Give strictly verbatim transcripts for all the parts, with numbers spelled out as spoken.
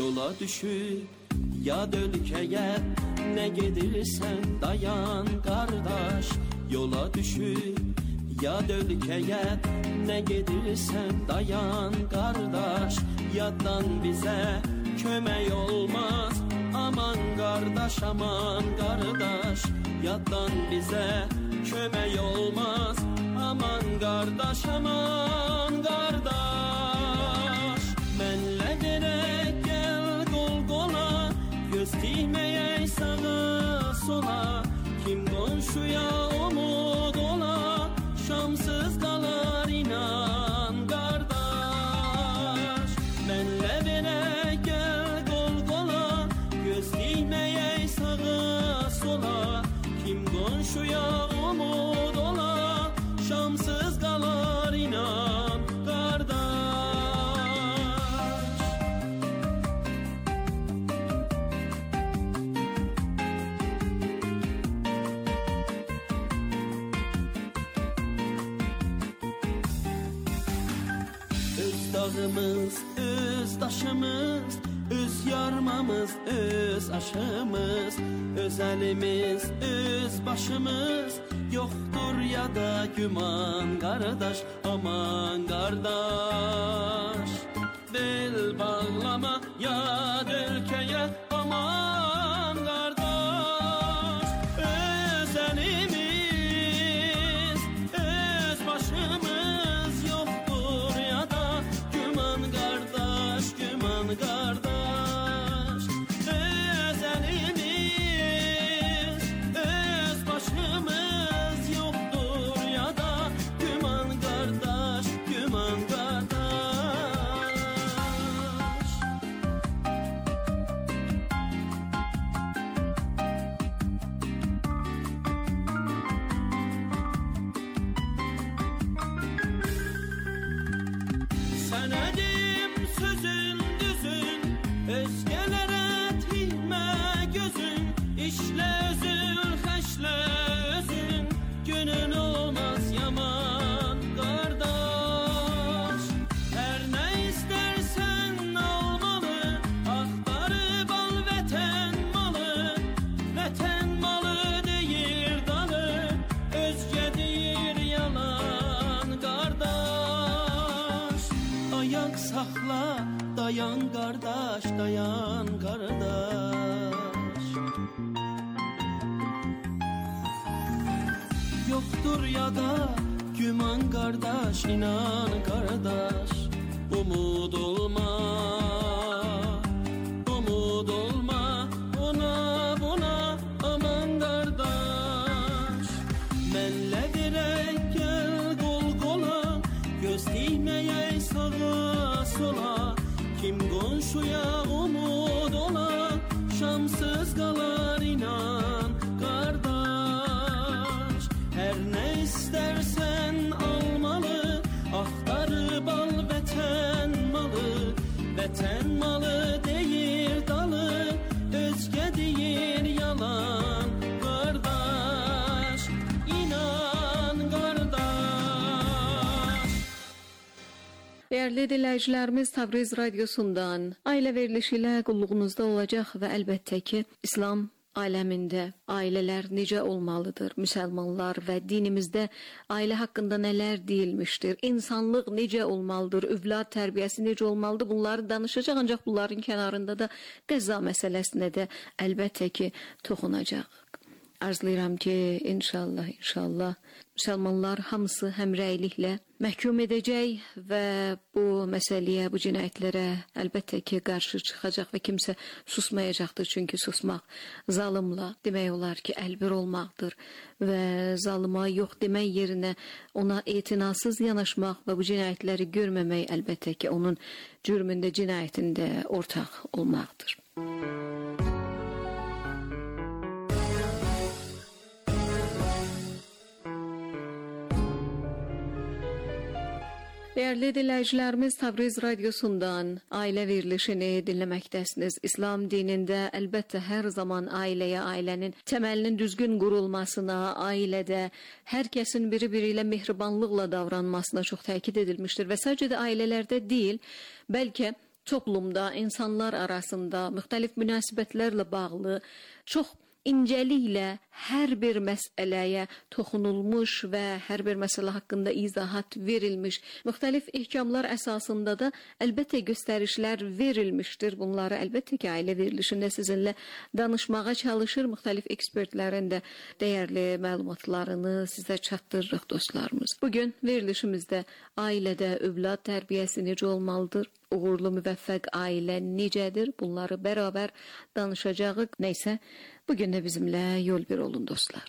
yola düşüp yad ölkəyə, nə gedirsən dayan qardaş. Yola düşüp yad ölkəyə, nə gedirsən dayan qardaş. Yaddan bizə kömək olmaz, aman qardaş, aman qardaş. Yaddan bizə kömək olmaz, aman qardaş, aman qardaş. Mənlə gerək gəl qol qola, göz dikməyək sağa sola. Kim qonşuya umud ola, şamsız qalar inan qardaş. Mənlə verək gəl qol qola, göz dikməyək sağa sola. Kim qonşuya umud ola, şamsız qalar inan qardaş. Öz dağımız, öz daşımız, öz yarmamız, öz aşımız, öz əlimiz, öz başımız. Yoxdur ya da güman qardaş, aman qardaş. Bel bağlama yad ölkəyə, aman qardaş. Öz əlimiz, öz başımız. Yoxdur ya da güman qardaş, güman qardaş. Öz əlimiz, öz başımız. Yoxdur ya da güman qardaş, güman qardaş. Sənə deyim sözün düzün, özgələrə tilmə gözün. İşlə özün, xəşlə özün, günün olmaz yaman qardaş. Hər nə istərsən almalı, axtarıb al vətən malı. Vətən malı deyir dalı, özgə deyir yalan qardaş. Ayaq saxla, dayan qardaş, dayan qardaş. Yoxdur ya da güman qardaş, inan qardaş. Umud olma, umud olma, ona buna, aman qardaş. Mənlə verək gəl qol qola, göz dikməyək sağa sola. Kim qonşuya umud ola, şamsız qalar inan qardaş. Hər nə istərsən almalı, axtarıb al vətən malı. Vətən malı deyir dalı, özgə deyir yalan qardaş. İnan qardaş. Değerli dinləyicilərimiz, Tabriz Radyosundan ailə verilişi ilə qulluğunuzda olacaq və əlbəttə ki, İslam aləmində ailələr necə olmalıdır? Müsəlmanlar və dinimizdə ailə haqqında nələr deyilmişdir? İnsanlıq necə olmalıdır? Övlad tərbiyəsi necə olmalıdır? Bunları danışacaq, ancaq bunların kənarında da qəza məsələsinə də əlbəttə ki, toxunacaq. Arzulayıram ki, inşallah, inşallah müsəlmanlar hamısı həmrəyliklə məhkum edəcək və bu məsələyə, bu cinayətlərə əlbəttə ki, qarşı çıxacaq və kimsə susmayacaqdır. Çünki susmaq zalımla demək olar ki, əlbir olmaqdır və zalıma yox demək yerinə ona etinasız yanaşmaq və bu cinayətləri görməmək əlbəttə ki, onun cürmündə, cinayətində ortaq olmaqdır. Değerli dinləyicilərimiz, Tabriz Radyosundan ailə verilişini dinləməkdəsiniz. İslam dinində əlbəttə hər zaman ailəyə, ailənin təməlinin düzgün qurulmasına, ailədə hər kəsin biri-biri ilə mehribanlıqla davranmasına çox təkid edilmişdir və sadəcə də ailələrdə deyil, bəlkə toplumda, insanlar arasında müxtəlif münasibətlərlə bağlı çox incəliklə hər bir məsələyə toxunulmuş və hər bir məsələ haqqında izahat verilmiş. Müxtəlif ehkamlar əsasında da əlbəttə göstərişlər verilmişdir. Bunları əlbəttə ki, ailə verilişində sizinlə danışmağa çalışır. Müxtəlif ekspertlərin də dəyərli məlumatlarını sizə çatdırırıq dostlarımız. Bugün verilişimizdə ailədə övlad tərbiyəsi necə olmalıdır? Uğurlu, müvəffəq ailə necədir? Bunları bərabər danışacağıq. Neysə, bugün də bizimlə yol bir olun dostlar.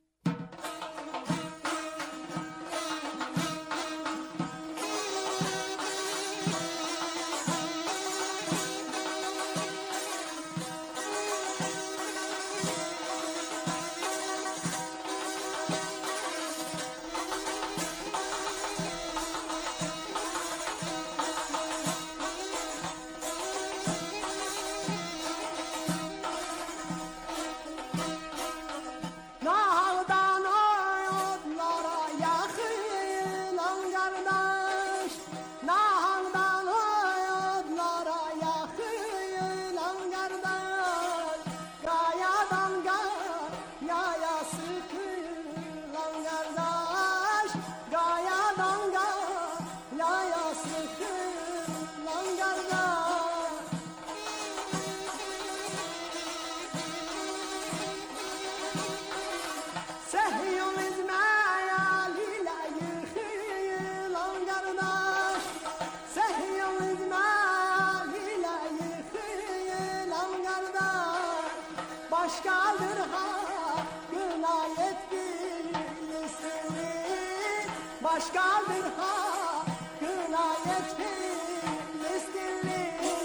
Başkadır ha, günayet filistili.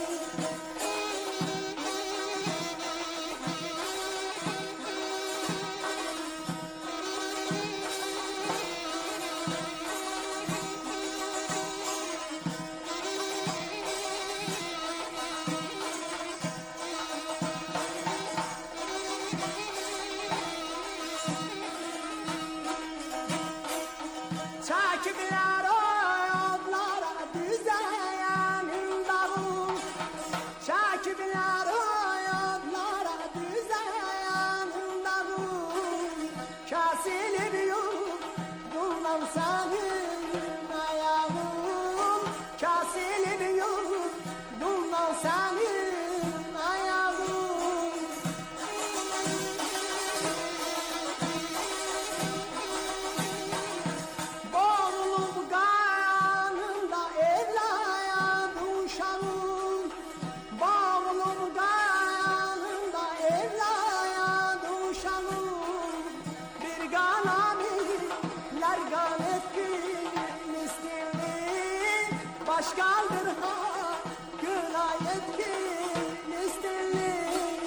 Çakibler odlara düzeyen davul, çakibler odlara düzeyen davul, kesilip yurdumdan senin ayağım, kesilip yurdumdan senin ayağım. Başkadır ha, günayet filistili.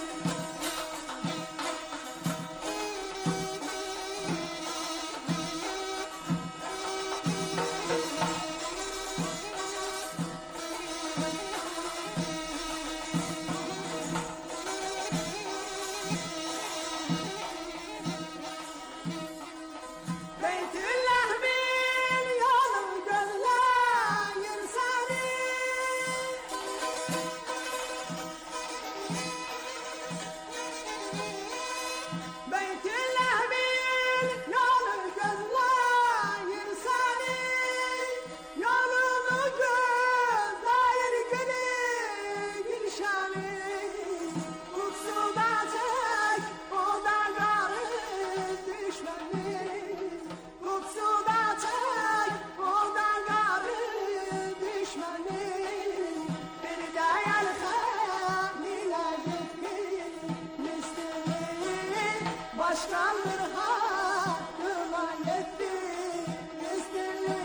Başkadır ha, günayet filistili.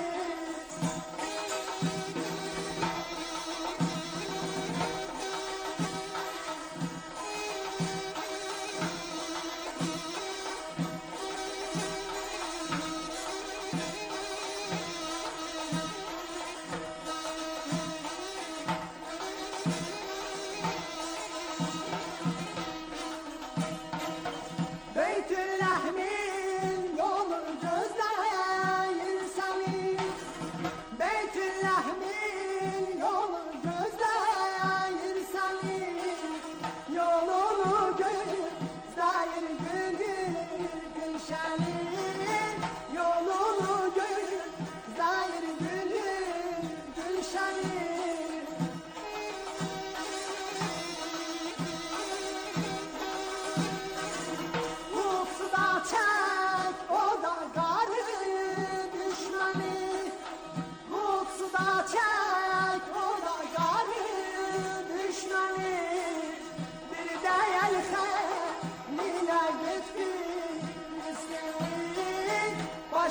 Beytüllahmi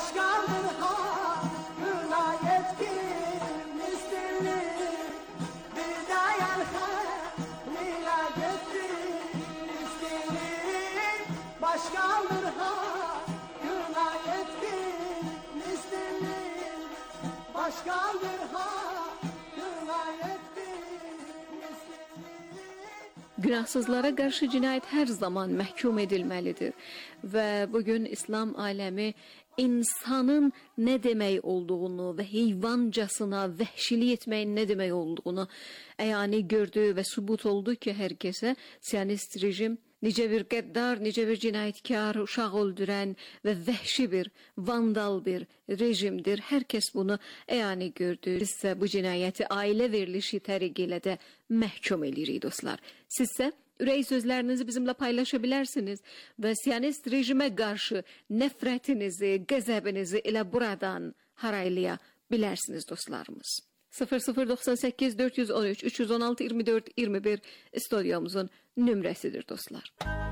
başkadır hakkına yetkin istenir. Bir dayan hakkına yetkin istenir. Başkadır hakkına yetkin istenir. Başkadır hakkına yetkin istenir. Günahsızlara qarşı cinayət hər zaman məhkum edilməlidir və bugün İslam aləmi insanın nə demək olduğunu və heyvancasına vəhşilik etməyin nə demək olduğunu əyani gördü və sübut oldu ki, hər kəsə Siyonist rejim necə bir qəddar, necə bir cinayətkar, uşaq öldürən və vəhşi bir, vandal bir rejimdir. Hər kəs bunu əyani gördü. Sizsə bu cinayəti ailə verilişi təriqi ilə də məhkum edirik dostlar. Sizsə ürək sözlərinizi bizimlə paylaşa bilərsiniz və Siyonist rejimə qarşı nəfrətinizi, qəzəbinizi elə buradan haraylaya bilərsiniz dostlarımız. sıfır sıfır doxsan səkkiz dörd yüz on üç üç yüz on altı iyirmi dörd iyirmi bir studiyomuzun nömrəsidir dostlar.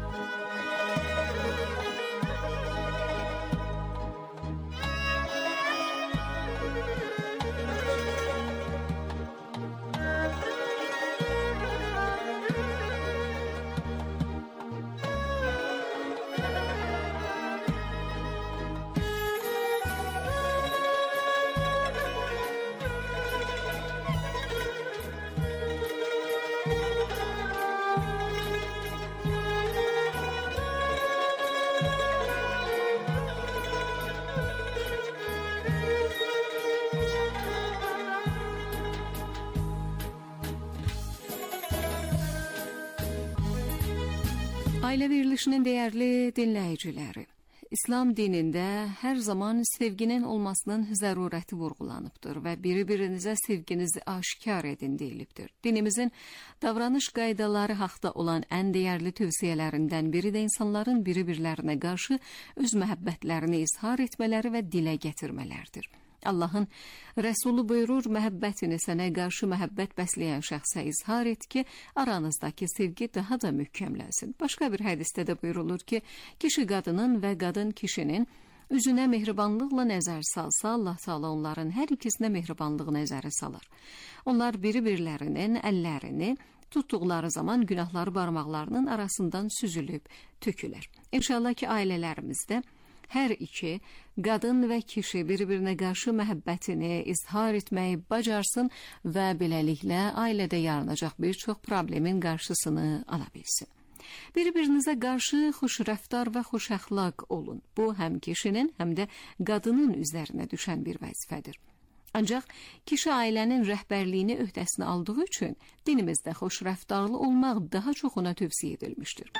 Ailə verilişinin dəyərli dinləyiciləri, İslam dinində hər zaman sevginin olmasının zərurəti vurğulanıbdır və bir-birinizə sevginizi aşkar edin deyilibdir. Dinimizin davranış qaydaları haqda olan ən dəyərli tövsiyələrindən biri də insanların bir-birlərinə qarşı öz məhəbbətlərini izhar etmələri və dilə gətirmələrdir. Allahın Rəsulu buyurur, məhəbbətini sənə qarşı məhəbbət bəsləyən şəxsə izhar et ki, aranızdakı sevgi daha da möhkəmlənsin. Başqa bir hədisdə də buyurulur ki, kişi qadının və qadın kişinin üzünə mehribanlıqla nəzər salsa, Allah Teala onların hər ikisinə mehribanlıq nəzəri salar. Onlar bir-birlərinin əllərini tutduqları zaman günahları barmaqlarının arasından süzülüb tökülər. İnşallah ki, ailələrimizdə hər iki, qadın və kişi bir-birinə qarşı məhəbbətini izhar etməyi bacarsın və beləliklə ailədə yaranacaq bir çox problemin qarşısını ala bilsin. Bir-birinizə qarşı xoşrəftar və xoşəxlaq olun. Bu, həm kişinin, həm də qadının üzərinə düşən bir vəzifədir. Ancaq kişi ailənin rəhbərliyini öhdəsinə aldığı üçün dinimizdə xoşrəftarlı olmaq daha çox ona tövsiyə edilmişdir.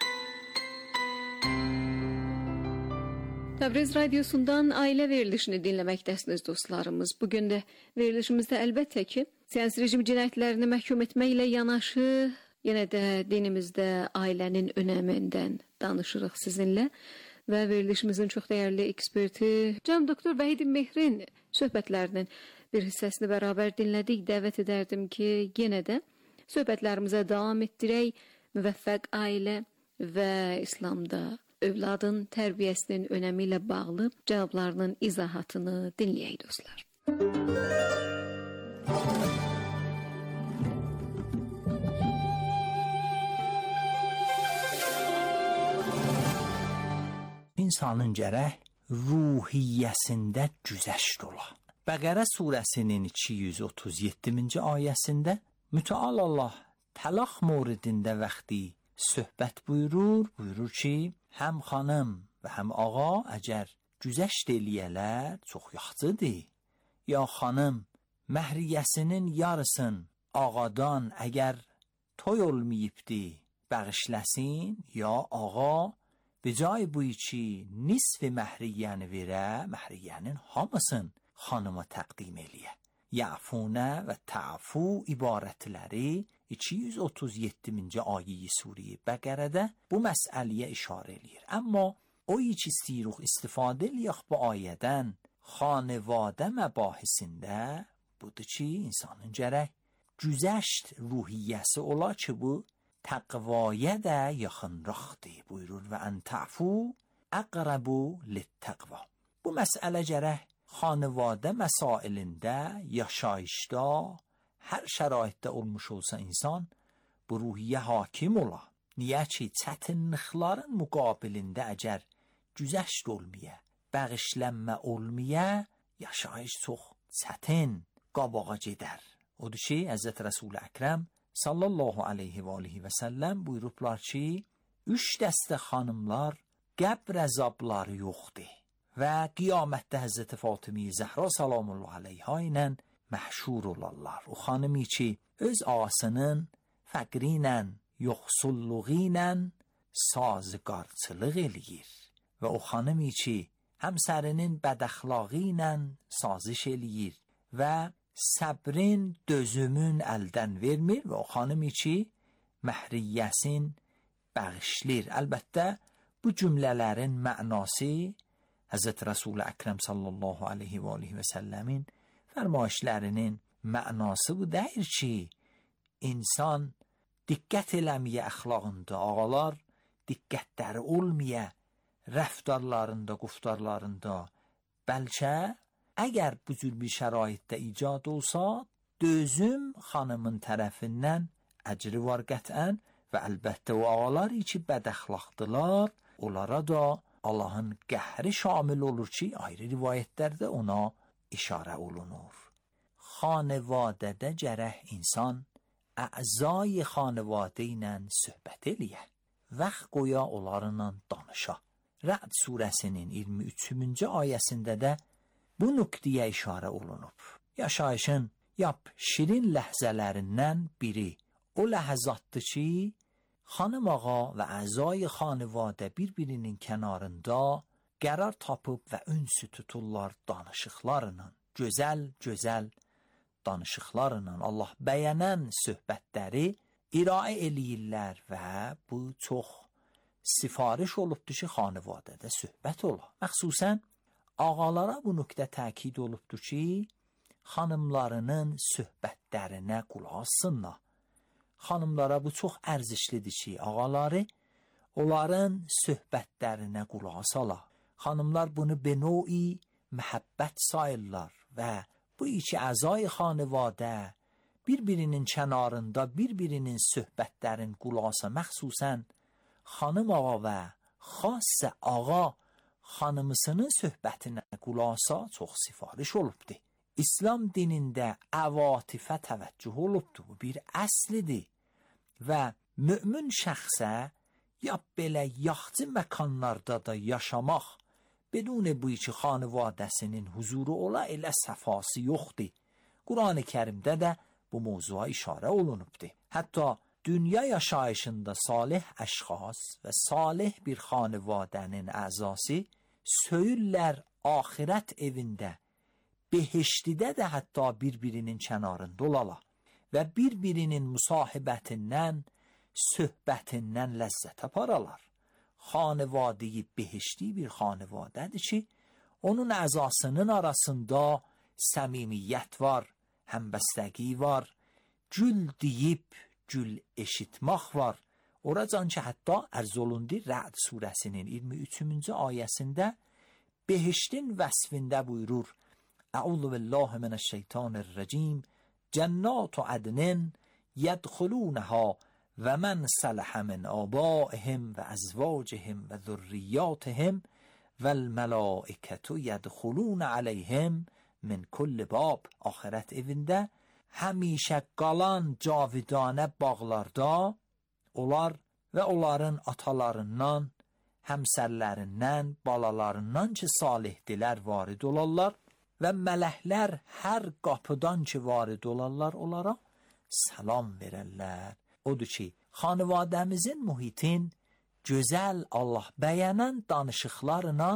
Təbriz radiosundan ailə verilişini dinləməkdəsiniz dostlarımız. Bugün də verilişimizdə əlbəttə ki, siyasi rejim cinayətlərini məhkum etməklə yanaşı, yenə də dinimizdə ailənin önəmindən danışırıq sizinlə və verilişimizin çox dəyərli eksperti Cənab Doktor Vahid Mehrin söhbətlərinin bir hissəsini bərabər dinlədik. Dəvət edərdim ki, yenə də söhbətlərimizə davam etdirək. Müvəffəq ailə və İslamda övladın tərbiyəsinin önəmi ilə bağlı cavablarının izahatını dinləyək dostlar. İnsanın gərək ruhiyyəsində güzəşt ola. Bəqərə surəsinin iki yüz otuz yeddinci ayəsində Mütəal Allah təlaq moridində vaxtı söhbət buyurur, buyurur ki, həm xanım və həm ağa əgər güzəşt eləyələr çox yaxşıdır. Ya xanım məhriyyəsinin yarısın ağadan əgər toy olmayıbdı bağışlasın, ya ağa bicay bu ki nisfi məhriyyəni verə, məhriyyənin hamısın xanıma təqdim eləyə. Ya'funə və ta'fu ibarətləri iki yüz otuz yeddinci ayə-i Suriyə Bəqərədə bu məsələyə işarə eləyir. Amma o ki istəyirik istifadə eləyək bu ayədən xanəvadə məbahisində budur ki, insanın gərək güzəşt ruhiyyəsi ola ki, bu təqvaya da yaxınraqdır. Buyurur və ən ta'fu əqrəbu littəqva. bu məsələ gərək xanəvadə məsailində, yaşayışda, hər şəraitdə olmuş olsa insan bu ruhiyyə hakim ola. Niyə ki, çətinliklərin müqabilində əgər güzəşt olmaya, bağışlanma olmaya, yaşayış çox çətin qabağa gedər. Odur ki, Həzrət Rəsul Əkrəm sallallahu aleyhi və aleyhi və səlləm buyurublar ki, üç dəstə xanımlar qəbr əzabları yoxdur və qiyamətdə Həzrət Fatımi Zəhra salamullah aleyha ilə məhşur olarlar. O xanımi ki, öz ağasının fəqri ilə, yoxsulluğu ilə sazıqarçılıq eləyir və o xanımi ki, həmsərinin bədəxlağı ilə saziş eləyir və səbrin, dözümün əldən vermir və o xanımi ki, məhriyyəsin bağışlayır. Əlbəttə, bu cümlələrin mənası Həzrət Rəsul Əkrəm sallallahu aleyhi və aleyhi və səlləmin fərmayişlərinin mənası bu deyir ki, insan diqqət eləməyə əxlaqında, ağalar diqqətləri olmaya, rəftarlarında, quftarlarında, bəlkə əgər bu cür bir şəraitdə icad olsa, dözüm xanımın tərəfindən əcri var qətən və əlbəttə o ağalar ki, bədəxlaqdılar, onlara da Allahın qəhri şamil olur ki, ayrı rivayətlərdə ona işarə olunur. Xanəvadədə gərək insan əzai xanəvadə ilə söhbət eləyə, vaxt qoya onlarla danışa. Rə'd surəsinin iyirmi üçüncü ayəsində də bu nöqtəyə işarə olunub. Yaşayışın yap şirin ləhzələrindən biri o ləhzatdır ki, xanım ağa və əzai xanəvadə bir-birinin kənarında qərar tapıb və ünsü tuturlar danışıqlarla, gözəl-gözəl danışıqlarla Allah bəyənən söhbətləri iraə eləyirlər və bu çox sifariş olubdur ki, xanəvadədə söhbət ola. Məxsusən, ağalara bu nöqtə təkid olubdur ki, xanımlarının söhbətlərinə qulaq assınlar. Xanımlara bu çox ərzişlidir ki, ağaları onların söhbətlərinə qulaq asala. Xanımlar bunu beno'i məhəbbət sayırlar və bu iki əzai xanəvadə bir-birinin kənarında bir-birinin söhbətlərin qulaq asa, məxsusən xanım ağa və xasə ağa xanımısının söhbətinə qulaq asa çox sifariş olubdur. İslam dinində əvatifə təvəccüh olubdur. Bu bir əslidir və mömin şəxsə ya belə yaxçı məkanlarda da yaşamaq, bedun bu iki xanəvadəsinin huzuru ola elə səfası yoxdur. Quran-ı Kərimdə də bu mövzuya işarə olunubdur. Hətta dünya yaşayışında salih əşxas və salih bir xanəvadənin əzası söyürlər axirət evində, behiştidə də hətta bir-birinin kənarında olala və bir-birinin müsahibətindən, söhbətindən ləzzət aparalar. Xanəvadeyi behişti bir xanəvadədir ki, onun əzasının arasında səmimiyyət var, həmbəstəgi var, gül deyib, gül eşitmək var. Oracan ki, hətta ərz olundu Rə'd surəsinin iyirmi üçüncü ayəsində behiştin vəsfində buyurur: Əuzu billahi minəşşeytanirracim, cənnatu ədnin yədxulunəha və mən sələhə min abaihim və əzvacihim və zürriyyatihim vəl mələikətü yədxulunə aleyhim min kulli bab. Axirət evində həmişə qalan cavidanə bağlarda onlar və onların atalarından, həmsərlərindən, balalarından ki, salihdirlər varid olarlar və mələklər hər qapıdan ki, varid olarlar, onlara salam verərlər. Odur ki, xanəvadəmizin mühitin gözəl Allah bəyənən danışıqlarla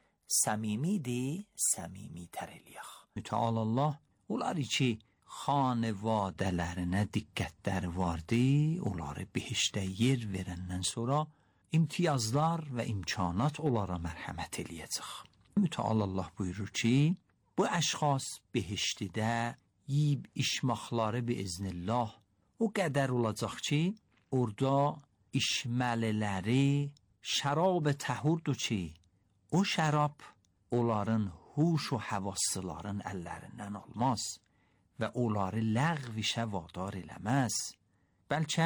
səmimidir, səmimi tər eləyək. Mütəal Allah, onları ki, xanəvadələrinə diqqətləri vardı, onları behişdə yer verəndən sonra imtiyazlar və imkanat onlara mərhəmət eləyəcək. Mütəal Allah buyurur ki, bu əşxas behiştidə yiyib içməkləri biiznillah o qədər olacaq ki, orada içməliləri şərab təhurdur ki, o şərab onların huş və həvassıların əllərindən almaz və onları ləğv işə vadar eləməz. Bəlkə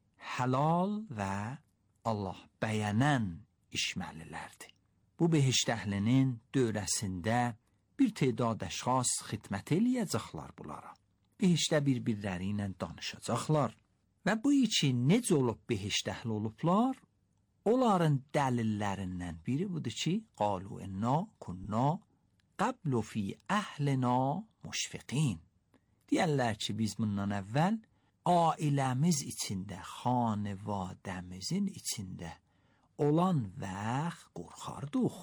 halal və Allah bəyənən işməlilərdir. Bu behişt əhlinin dövrəsində bir tedad əşxas xidmət eləyəcəklər bunlara. Behiştdə bir-birləri ilə danışacaqlar. Və bu için necə olub behişt əhli olublar? Onların dəlillərindən biri budur ki, qalu inna kunna qablu fi əhlina müşfiqin. Deyərlər ki, biz bundan əvvəl ailəmiz içində, xanevadəmizin içində olan vaxt qorxardıq.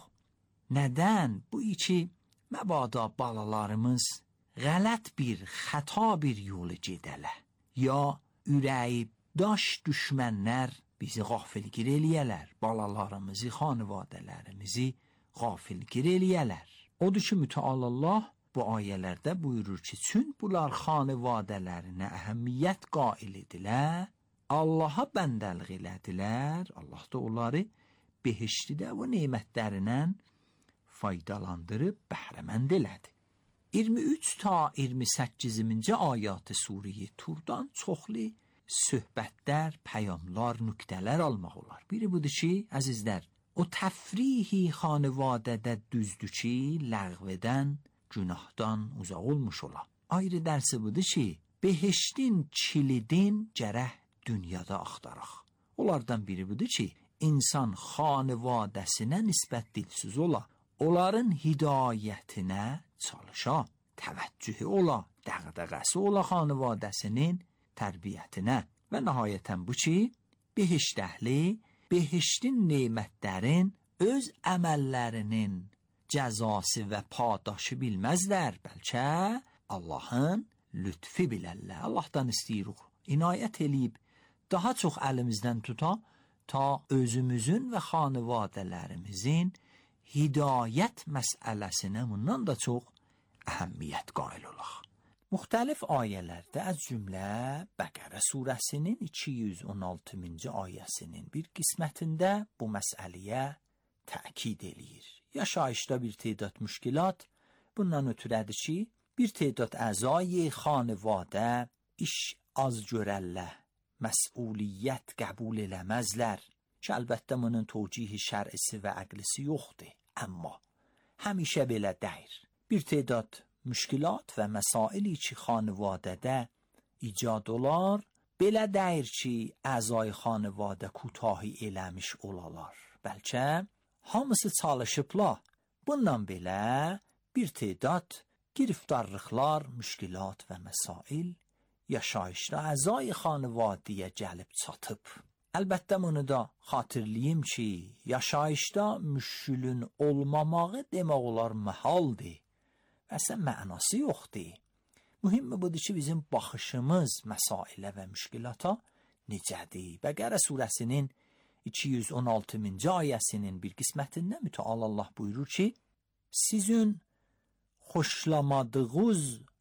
Nədən? Bu iki məbada balalarımız qələt bir, xəta bir yolu gedələ. Ya ürəyib daş düşmənlər bizi qafilgir eləyələr, balalarımızı, xanevadələrimizi qafilgir eləyələr. Odur ki, Müteala Allah bu ayələrdə buyurur ki, çün bunlar xanevadələrinə əhəmiyyət qail edilər, Allaha bəndəlik elədilər, Allah da onları behiştidə və nemətlərindən faydalandırıb bəhrəmənd elədi. iyirmi üç ta iyirmi səkkizinci ayatı Suriye Turdan çoxlu söhbətlər, pəyamlar, nüktələr almaq olar. Biri budur ki, əzizlər, o təfrihi xanevadədə düzdür ki, ləğv edən günahdan uzaq olmuş ola. Ayrı dərsi budur ki, behiştin kilidin gərək dünyada axtaraq. Onlardan biri budur ki, insan xanevadəsinə nisbət dilsiz ola, onların hidayətinə çalışa, təvəccühü ola, dəğdəğəsi ola xanevadəsinin tərbiyyətinə və nəhayətən bu ki, behişt əhli, behiştin nemətlərin öz əməllərinin cəzası və padaşı bilməzlər, bəlkə Allahın lütfi bilərlər. Allahdan istəyirik, inayət eləyib, daha çox əlimizdən tuta, ta özümüzün və xanevadələrimizin hidayət məsələsinə bundan da çox əhəmiyyət qail olaq. Müxtəlif ayələrdə az cümlə Bəqərə surəsinin iki yüz on altıncı ayəsinin bir qismətində bu məsələyə təkid eləyir. Yaşayışda bir tədad müşkilat bundan ötürədir ki, bir tədad əzayı xanəvadə iş az görərlər, məsuliyyət qəbul eləməzlər ki, əlbəttə bunun tövcihi şər'isi və əqlisi yoxdur. Amma həmişə belə deyir. Bir tədad müşkilat və məsaili ki, xanəvadədə icad olar, belə deyir ki, əzay xanəvadə kutahi eləmiş olalar. Bəlkə hamısı çalışıblar. Bundan belə bir tədad giriftarlıqlar, müşkilat və məsail yaşayışda əzay xanəvadiyə gəlib çatıb. Əlbəttə bunu da xatırlayım ki, yaşayışda müşkülün olmamağı demək olar məhaldir. Əslən mənası yoxdur. Mühüm budur ki, bizim baxışımız məsailə və müşkilata necədir? Bəqərə surəsinin iki yüz on altıncı ayəsinin bir qismətində Müteala Allah buyurur ki, sizin xoşlamadığınız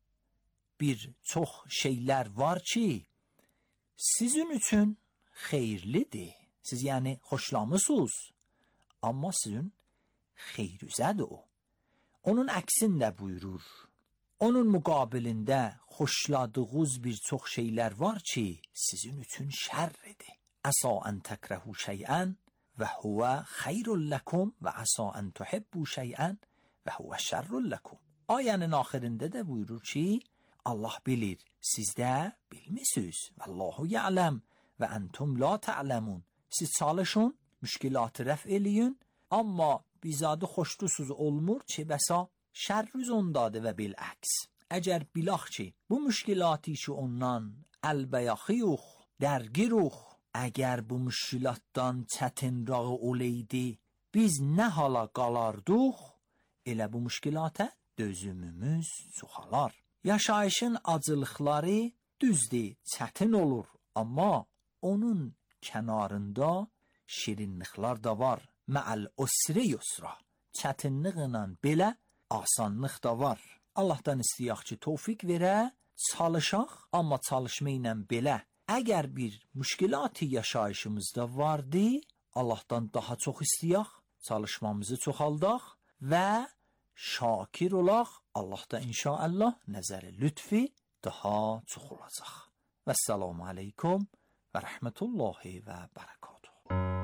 bir çox şeylər var ki, sizin üçün xeyirlidir. Siz yəni xoşlamısınız, amma sizin xeyrizədir o. Onun əksində buyurur. Onun müqabilində xoşladığınız bir çox şeylər var ki, sizin üçün şərridir. Əsa ən təkrəhu şeyən və huvə xeyrun ləkum və əsa ən tuhibbu şeyən və huvə şərrun ləkum. Ayənin axirində də buyurur ki, Allah bilir, siz də bilmisiniz. Vallahu ya'lem və entum la ta'lemun. Siz çalışın, müşkilatı rəf eləyin, amma bizadı xoşdusuz olmur ki, bəsa şərrüz ondadır və biləks. Əgər bilaq ki, bu müşkilatı ki ondan əlbəyaxıyuq, dərgiruq, əgər bu müşkilatdan çətinrağı oleydi, biz nə hala qalardıq, elə bu müşkilata dözümümüz çoxalar. Yaşayışın acılıqları düzdür, çətin olur, amma onun kənarında şirinliklər da var. Mə'əl usri yusra. Çətinliklə belə asanlıq da var. Allahdan istəyək ki, tövfiq verə, çalışaq, amma çalışma ilə belə. Əgər bir müşkilatı yaşayışımızda vardı, Allahdan daha çox istəyək, çalışmamızı çoxaldaq və şakir olaq, Allah da inşallah nəzəri lütfi daha çox olacaq. Vəssalamu aleykum və rəhmətullahi və bərəkatuhu.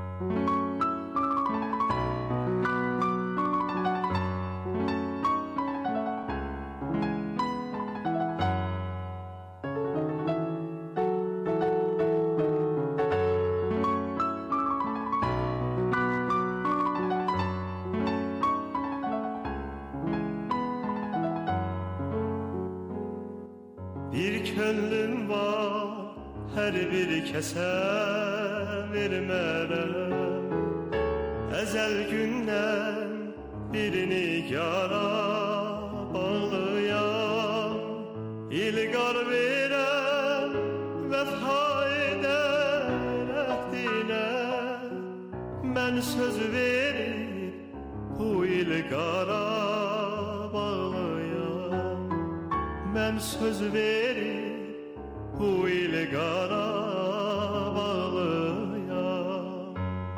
Könlüm var, her bir kəsə vermərəm. Əzəl gündən birini yara bağlıyam. İlqar verəm, vəfa edər əhdinə. Mən söz verib bu ilqara bağlıyam. Mən söz verib bu ilqara bağlıyam.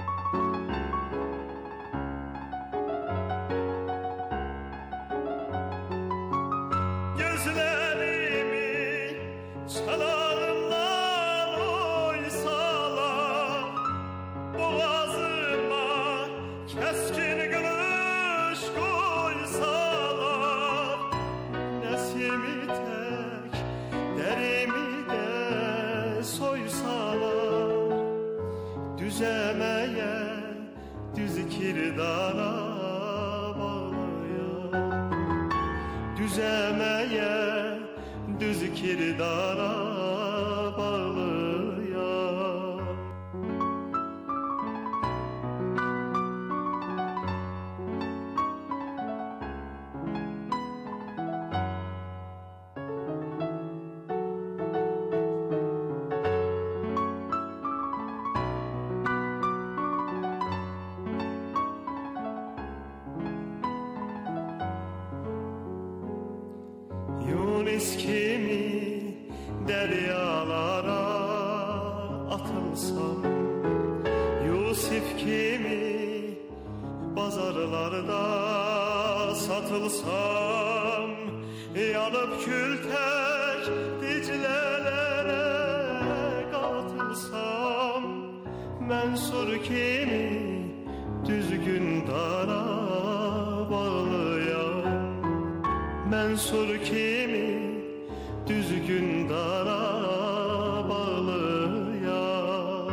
Gözlərimi çalarımdan oysalar, boğazıma kəskin qılış qoysalar, nəsimi tək dərimi soysalar, düzəməyə düz kirdara bağlayam. Düzəməyə düz kirdara bağlayam. Yunus kimi deryalara atılsam, Yusuf kimi bazarlarda satılsam, yanıp kül tek diclelere katılsam, Mənsur kimi düzgün dara bağlıyam. Mənsur kimi düzgün dara bağlıyam.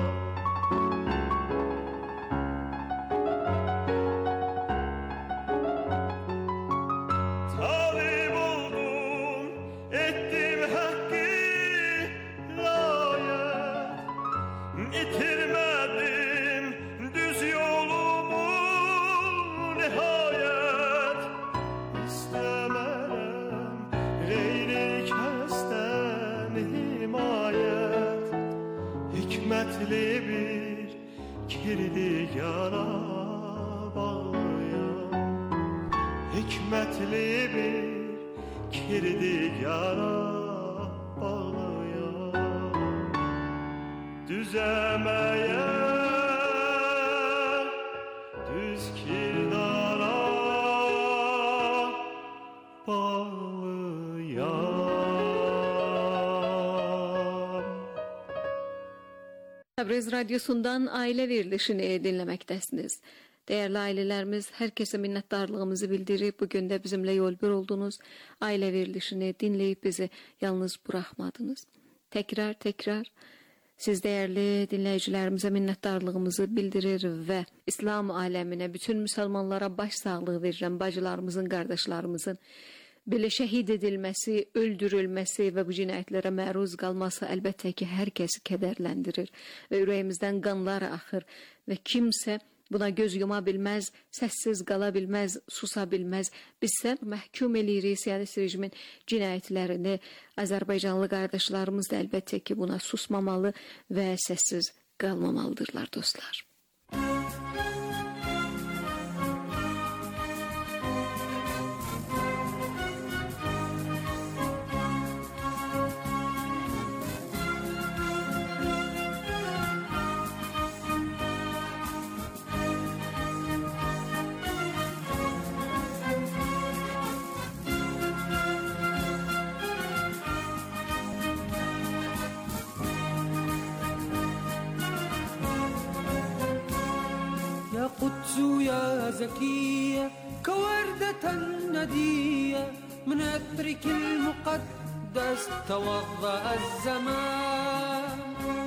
Talib oldum, ettim hakkı layet, itirmedim düz yolumu nihayet. İstemem gayri kəsdən himayət, hikmətli bir kirdigara bağlıyam. Hikmətli bir kirdigara bağlıyam. Düzəməyə düz kirdara bağlıyam. Təbriz Radyosu'ndan aile verilişini dinləməkdəsiniz. Değerli ailelerimiz, herkese minnettarlığımızı bildirip bugün de bizimle yol bir oldunuz. Aile verilişini dinleyip bizi yalnız bırakmadınız. Tekrar tekrar siz değerli dinleyicilerimize minnettarlığımızı bildirir ve İslam alemine, bütün Müslümanlara başsağlığı verilen bacılarımızın, kardeşlerimizin belə şəhid edilməsi, öldürülməsi və bu cinayətlərə məruz qalması əlbəttə ki, hər kəsi kədərləndirir və ürəyimizdən qanlar axır və kimsə buna göz yuma bilməz, səssiz qala bilməz, susa bilməz. Bizsə məhkum eləyirik siyasi rejimin cinayətlərini. Azərbaycanlı qardaşlarımız da əlbəttə ki, buna susmamalı və səssiz qalmamalıdırlar dostlar. زكية كوردة ندية من عطرك المقدس توضأ الزمان.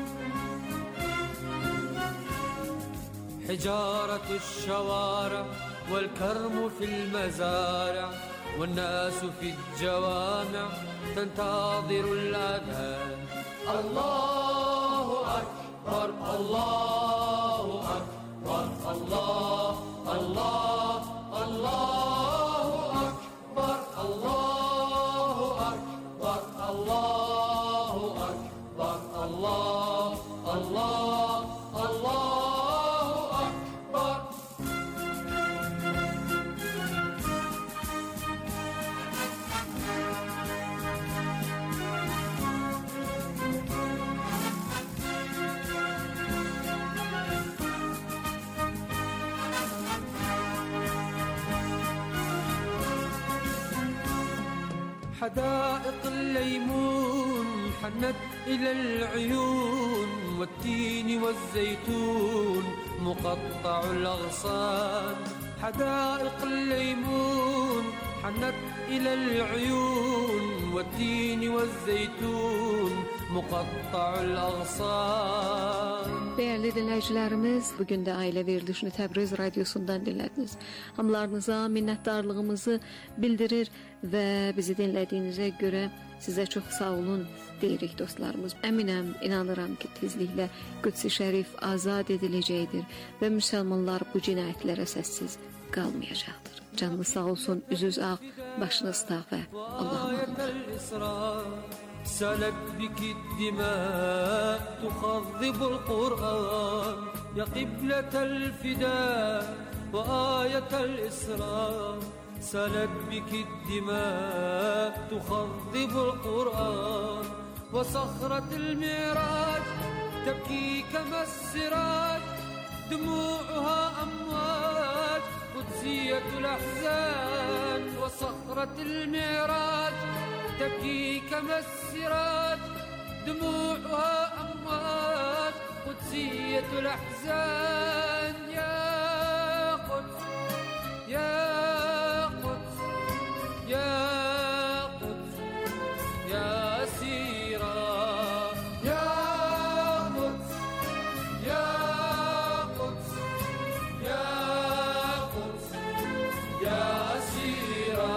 حجارة الشوارع والكرم في المزارع والناس في الجوامع تنتظر الأذان. الله أكبر الله أكبر الله الله الله أكبر الله أكبر الله أكبر الله الله الله أكبر. حدائق الليمون حنت إلى العيون والتين والزيتون مقطع الأغصان. حدائق الليمون حنت إلى العيون والتين والزيتون مقطع الأغصان. Değerli dinləyicilərimiz, bugün də ailə verilişini Təbriz radiosundan dinlədiniz. Hamılarınıza minnətdarlığımızı bildirir və bizi dinlədiyinizə görə sizə çox sağ olun deyirik dostlarımız. Əminəm, inanıram ki, tezliklə Qüds-i Şərif azad ediləcəkdir və müsəlmanlar bu cinayətlərə səssiz qalmayacaqdır. Canlı sağ olsun, üzünüz ağ, başınız sağ və Allah'a emanet. سالت بك الدماء تخضب القرآن يا قبلة الفداء وآية الإسراء. سالت بك الدماء تخضب القرآن وصخرة المعراج تبكي كما السراج. دموعها أمواج قدسية الأحزان وصخرة المعراج تبكي كما السراج. دموعها أمواج قدسية الأحزان. يا قدس يا قدس يا قدس يا أسيرا. يا قدس يا قدس يا قدس يا أسيرا.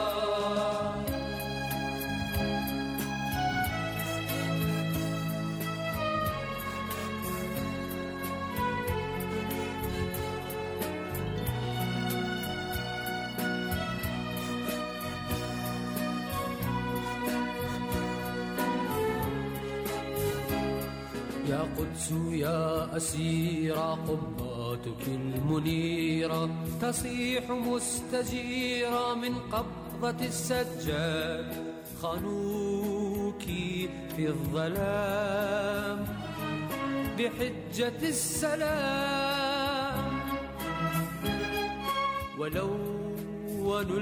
يا قدس يا أسيرة قباتك المنيرة تصيح مستجيرة من قبضة السجاد. خانوك في الظلام بحجة السلام ولونوا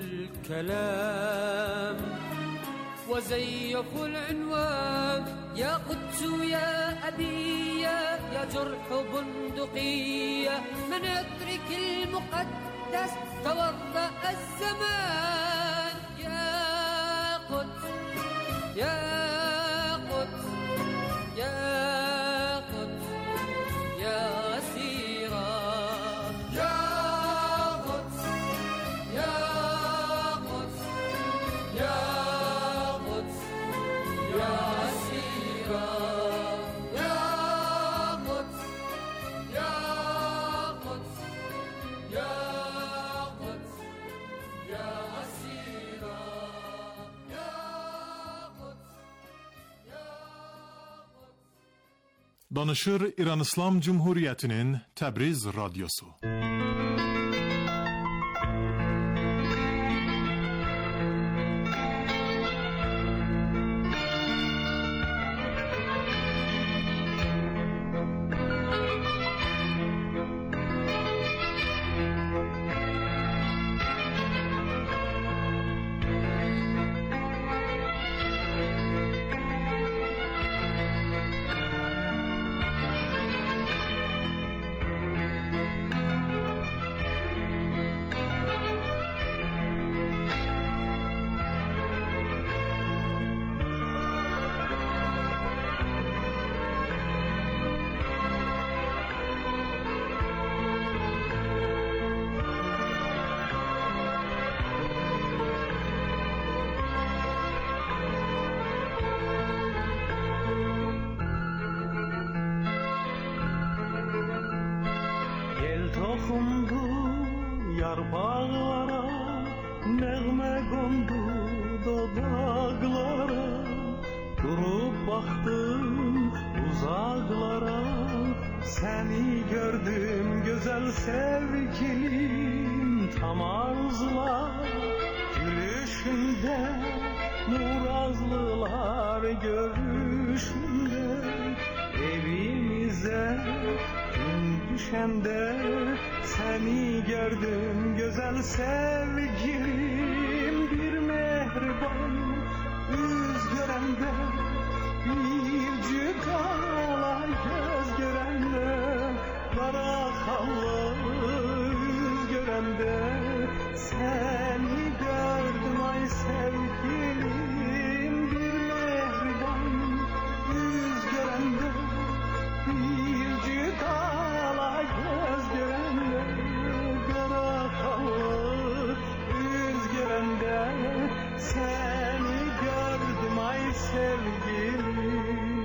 الكلام وزيفوا العنوان. يا قدس يا أبية يا جرح بندقية من عطرك المقدس توضأ الزمان. يا قدس يا قدس يا قدس يا أسيرة. يا قدس يا قدس يا قدس يا أسيرة. يا قدس يا قدس يا قدس يا أسيرة. يا قدس يا قدس. Danışır İran İslam Cumhuriyeti'nin Təbriz Radyosu. dağlara, durup baktım uzaklara. Seni gördüm güzel sevgilim, tam arzular gülüşünde, murazlılar görüşünde. Evimize gün düşende seni gördüm güzel sevgilim, bir mehriban yüz görende, bir cüdala göz görende, kara hallı yüz görende seni gördüm ay sevgilim, bir mehriban yüz görende, bir cüdala göz görende, kara hallı yüz görende seni gördüm ay sevgilim.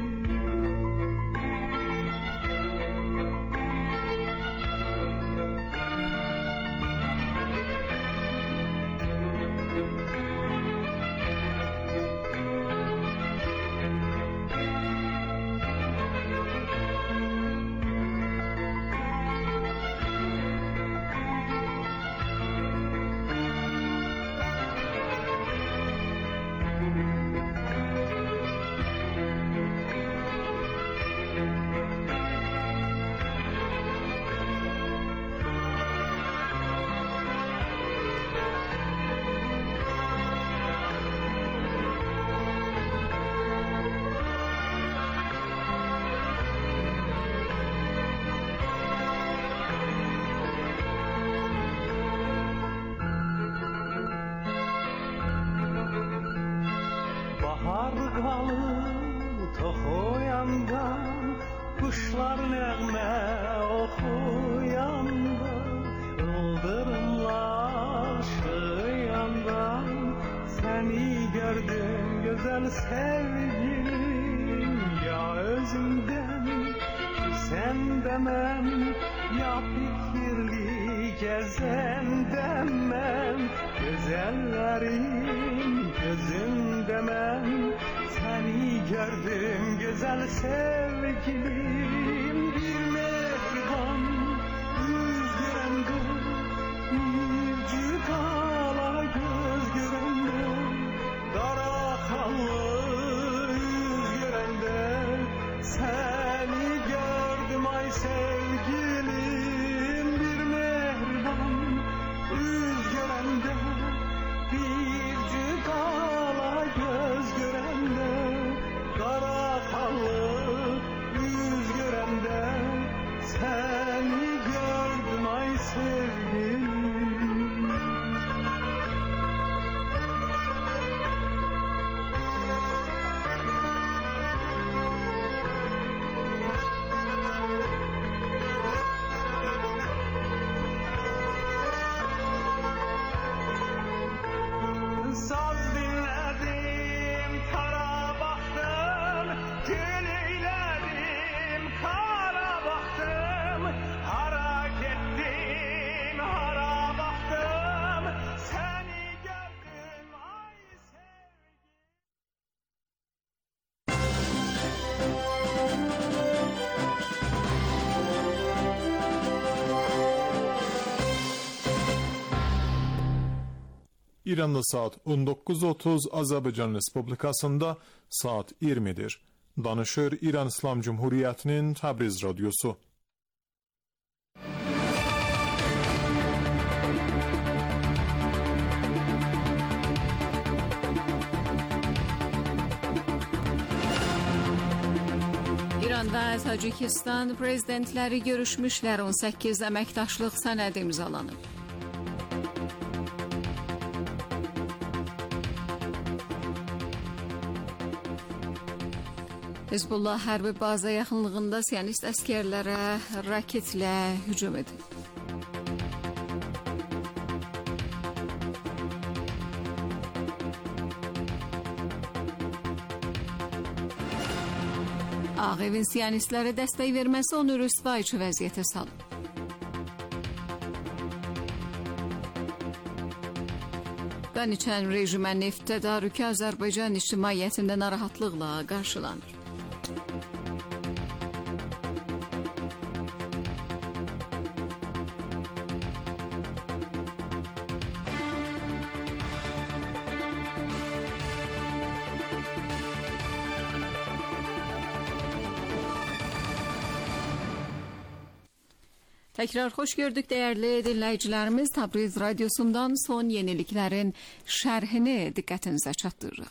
Toxuyanda, kuşlar nəğmə oxuyanda, ıldırımlar şıyanda, səni gördüm gözəl sevgilim. Ya özümdən, səndə mən, ya fikirli gəzəndə mən, gözəllərin gözündə mən seni gördüm güzel sevgilim, bir mehriban yüz görende, bir cüdala göz görende, kara hallı yüz görende seni gördüm ay sevgilim, bir mehriban yüz görende, bir cüdala göz görende, kara hallı yüz görende seni gördüm ay sevgilim. Saz dinledim, tara baktım, gül eyledim, kara baktım, hara gittim, hara baktım, seni gördüm ay sevgilim. İran'da saat on dokuz otuz, Azərbaycan Respublikasında saat iyirmidir. Danışır İran İslam Cumhuriyeti'nin Təbriz Radyosu. İran və Tacikistan prezidentləri görüşmüşlər, on səkkiz əməkdaşlıq sənədi imzalanıb. Hizbullah hərbi baza yaxınlığında Siyonist əskərlərə raketlə hücum edib. Ağ Evin Siyonistlərə dəstək verməsi onu rüsvayçı vəziyyətə salıb. Rusiyadan içən rejimə neft tədarükü Azərbaycan ictimaiyyətində narahatlıqla qarşılanır. Tekrar hoş gördük değerli dinleyicilerimiz. Tabriz Radyosu'ndan son yeniliklerin şerhini dikkatinize çatdırırıq.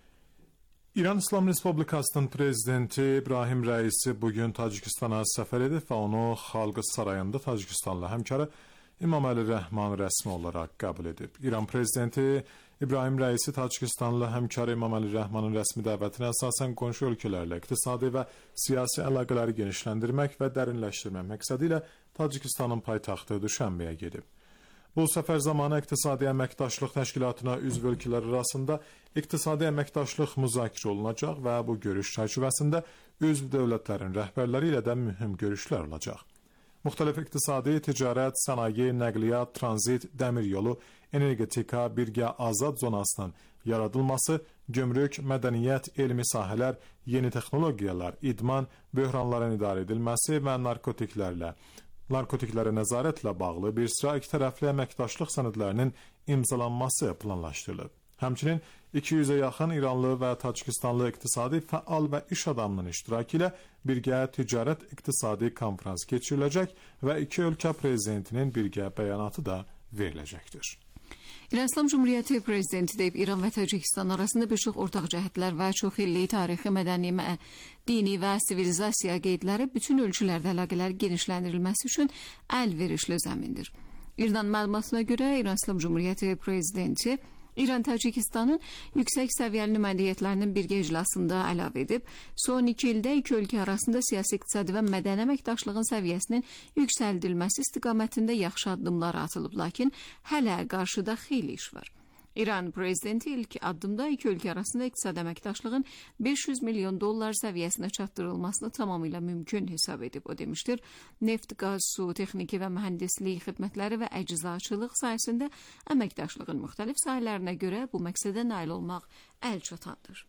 İran İslam Respublikasının prezidenti İbrahim Rəisi bugün Tacikistan'a səfər edib və onu Xalq Sarayında Tacikistanlı həmkarı İmam Əli Rəhman rəsmi olaraq qəbul edib. İran prezidenti İbrahim Rəisi Tacikistanlı həmkarı İmam Əli Rəhmanın rəsmi dəvətinə əsasən qonşu ölkələrlə iqtisadi və siyasi əlaqələri genişləndirmək və dərinləşdirmək məqsədi ilə Tacikistanın paytaxtı Düşənbəyə gedib. Bu səfər zamanı İqtisadi Əməkdaşlıq Təşkilatına üzv ölkələr arasında iqtisadi əməkdaşlıq müzakirə olunacaq və bu görüş çərçivəsində üzv dövlətlərin rəhbərləri ilə də mühüm görüşlər olacaq. Müxtəlif iqtisadi, ticarət, sənaye, nəqliyyat, tranzit, dəmir yolu, energetika, birgə azad zonasının yaradılması, gömrük, mədəniyyət, elmi sahələr, yeni texnologiyalar, idman, böhranların idarə edilməsi və narkotiklərlə narkotiklərə nəzarətlə bağlı bir sıra ikitərəfli əməkdaşlıq sənədlərinin imzalanması planlaşdırılıb. Həmçinin iki yüzə yaxın İranlı və Tacikistanlı iqtisadi fəal və iş adamının iştirakı ilə birgə ticarət iqtisadi konferans keçiriləcək və iki ölkə prezidentinin birgə bəyanatı da veriləcəkdir. İran İslam Cumhuriyeti Prezidenti deyib, İran və Tacikistan arasında bir çox ortaq cəhətlər və çox illik tarixi, mədəni, dini və sivilizasiya qeydləri bütün ölçülərdə əlaqələr genişləndirilməsi üçün əlverişli zəmindir. İran məlumatına görə İran İslam Cumhuriyeti Prezidenti İran Tacikistanın yüksək səviyyəli nümayəndələrinin birgə iclasında əlavə edib, son iki ildə iki ölkə arasında siyasi, iqtisadi və mədəni əməkdaşlığın səviyyəsinin yüksəldilməsi istiqamətində yaxşı addımlar atılıb, lakin hələ qarşıda xeyli iş var. İran prezidenti ilk addımda iki ölkə arasında iqtisadi əməkdaşlığın beş yüz milyon dollar səviyyəsinə çatdırılmasını tamamilə mümkün hesab edib. O demişdir, neft, qaz, su, texniki və mühəndislik xidmətləri və əczaçılıq sayəsində əməkdaşlığın müxtəlif sahələrinə görə bu məqsədə nail olmaq əl çatandır.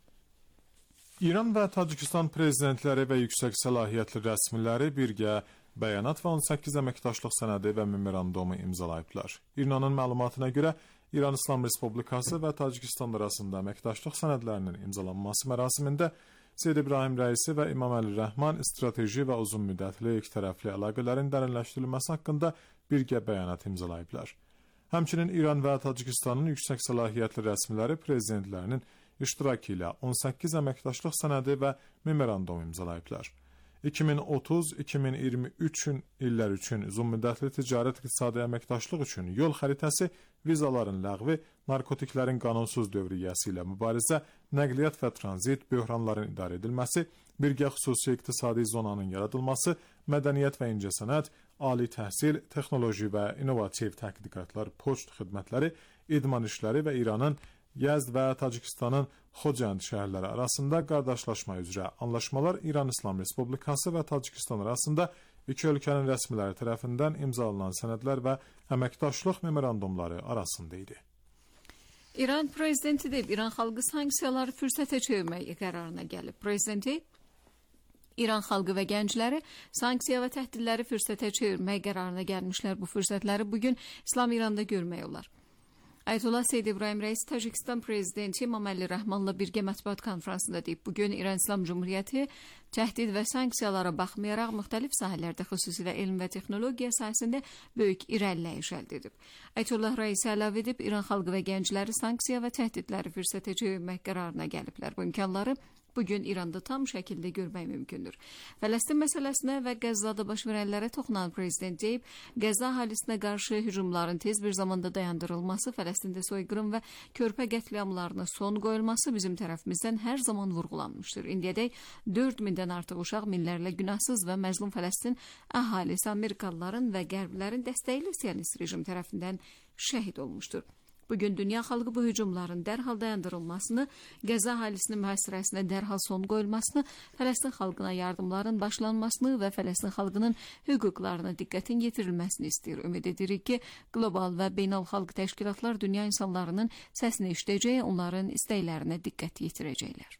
İran və Tacikistan prezidentləri və yüksək səlahiyyətli rəsmiləri birgə bəyanat və on səkkiz əməkdaşlıq sənədi və memorandumu imzalayıblar. İranın məlumatına görə İran İslam Respublikası və Tacikistan arasında əməkdaşlıq sənədlərinin imzalanması mərasimində Seyyid İbrahim Rəisi və İmam Əli Rəhman strateji və uzun müddətli ikitərəfli əlaqələrin dərinləşdirilməsi haqqında birgə bəyanat imzalayıblar. Həmçinin İran və Tacikistanın yüksək səlahiyyətli rəsmiləri prezidentlərinin iştirakı ilə on səkkiz əməkdaşlıq sənədi və memorandum imzalayıblar. iki min otuz iki min iyirmi üç illər üçün uzunmüddətli ticarət iqtisadi əməkdaşlıq üçün yol xəritəsi, vizaların ləğvi, narkotiklərin qanunsuz dövriyyəsi ilə mübarizə, nəqliyyat və tranzit, böhranların idarə edilməsi, birgə xüsusi iqtisadi zonanın yaradılması, mədəniyyət və incəsənət, ali təhsil, texnoloji və innovativ tədqiqatlar, poçt xidmətləri, idman işləri və İranın Yezd və Tacikistanın Xocənd şəhərləri arasında qardaşlaşma üzrə anlaşmalar İran İslam Respublikası və Tacikistan arasında iki ölkənin rəsmiləri tərəfindən imzalanan sənədlər və əməkdaşlıq memorandumları arasında idi. İran prezidenti deyib, İran xalqı sanksiyaları fürsətə çevirmək qərarına gəlib. Prezidenti İran xalqı və gəncləri sanksiya və təhdidləri fürsətə çevirmək qərarına gəlmişlər. Bu fürsətləri bugün İslam İranda görmək olar. Ayətullah Seyyid İbrahim Rəisi Tacikistan prezidenti İmam Əli Rəhmanla birgə mətbuat konferansında deyib, bugün İran İslam Cumhuriyyəti təhdid və sanksiyalara baxmayaraq müxtəlif sahələrdə, xüsusilə elm və texnologiya sahəsində böyük irəliləyiş əldə edib. Ayətullah Rəisi əlavə edib, İran xalqı və gəncləri sanksiya və təhdidləri fürsətə çevirmək qərarına gəliblər. Bu imkanları bugün İranda tam şəkildə görmək mümkündür. Fələstin məsələsinə və Qəzzada baş verənlərə toxunan prezident deyib, Qəzza əhalisinə qarşı hücumların tez bir zamanda dayandırılması, Fələstində soyqırım və körpə qətliamlarına son qoyulması bizim tərəfimizdən hər zaman vurğulanmışdır. İndiyədək dörd mindən artıq uşaq, minlərlə günahsız və məzlum Fələstin əhalisi Amerikalıların və Qərblərin dəstəkli sionist rejim tərəfindən şəhid olmuşdur. Bugün dünya xalqı bu hücumların dərhal dayandırılmasını, Qəzza əhalisinin mühasirəsinə dərhal son qoyulmasını, Fələstin xalqına yardımların başlanmasını və Fələstin xalqının hüquqlarına diqqətin yetirilməsini istəyir. Ümid edirik ki, qlobal və beynəlxalq təşkilatlar dünya insanlarının səsini eşidəcək, onların istəklərinə diqqət yetirəcəklər.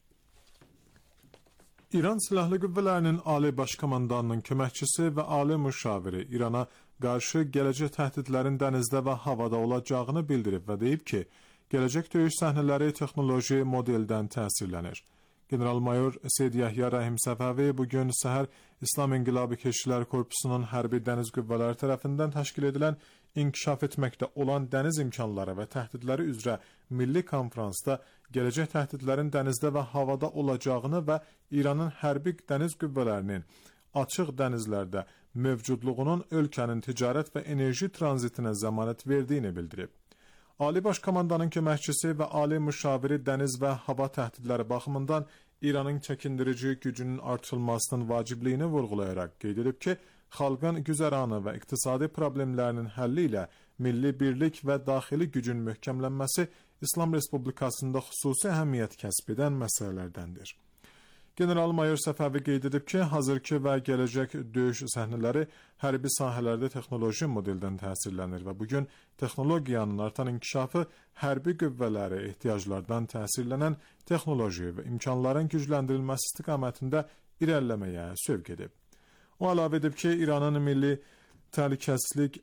İran Silahlı Qüvvələrinin Ali Baş Komandanının köməkçisi və ali müşaviri İrana qarşı gələcək təhdidlərin dənizdə və havada olacağını bildirib və deyib ki, gələcək döyüş səhnələri texnoloji modeldən təsirlənir. General-mayor Seyid Yəhya Rəhim Səfəvi bugün səhər İslam İnqilabı Keşişlər Korpusunun hərbi dəniz qüvvələri tərəfindən təşkil edilən inkişaf etməkdə olan dəniz imkanları və təhdidləri üzrə milli konferansda gələcək təhdidlərin dənizdə və havada olacağını və İranın hərbi dəniz qüvvələrinin açıq dənizlərdə mövcudluğunun ölkənin ticarət və enerji tranzitinə zəmanət verdiyini bildirib. Ali Baş Komandanın köməkçisi və ali müşaviri dəniz və hava təhdidləri baxımından İranın çəkindirici gücünün artırılmasının vacibliyini vurğulayaraq qeyd edib ki, xalqın güzəranı və iqtisadi problemlərinin həlli ilə milli birlik və daxili gücün möhkəmlənməsi İslam Respublikasında xüsusi əhəmiyyət kəsb edən məsələlərdəndir. General-mayor Səfəvi qeyd edib ki, hazırki və gələcək döyüş səhnələri hərbi sahələrdə texnoloji modeldən təsirlənir və bugün texnologiyanın artan inkişafı hərbi qüvvələri ehtiyaclardan təsirlənən texnoloji və imkanların gücləndirilməsi istiqamətində irəliləməyə sövq edib. O əlavə edib ki, İranın milli təhlükəsizlik